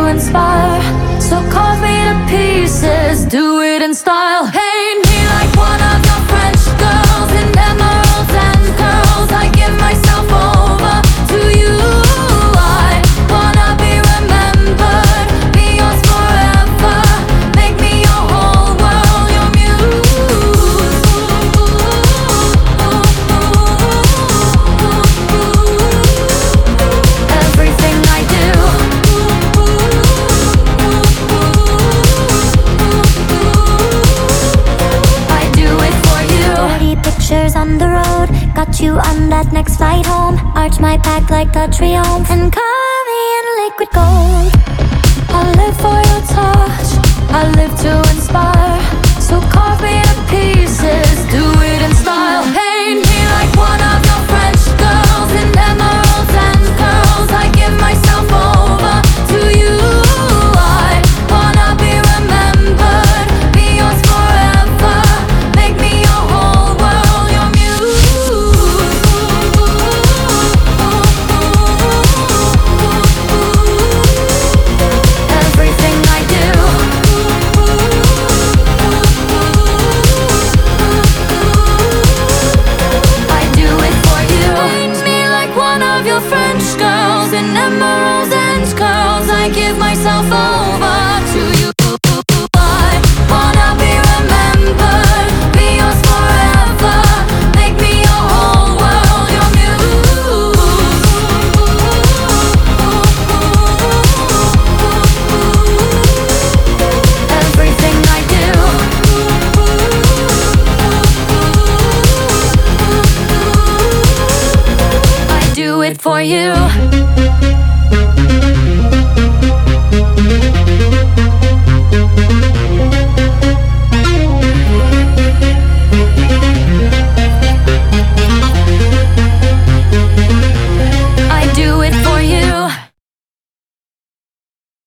inspire. So carve me to pieces, do it in style. Paint me like one of your French girls in emeralds and curls. I give myself over to you. I wanna be remembered, be yours forever. Make me your whole world, your muse. Everything I do, I do it for you. Pretty pictures on the road, got you on that next flight home. Arch my back like the Triumph and cover me in liquid gold. I live for your touch, I live to inspire. So carve me to pieces, do it in style. Paint me like one of your French girls in emeralds and curls. I give myself over to you. I wanna be remembered, be yours forever. Make me your whole world, your muse. Everything I do, I do it for you. Paint me like one of your French girls in emeralds and curls. I give myself over to you. I wanna be remembered, be yours forever. Make me your whole world, your muse. Everything I do, I do it for you.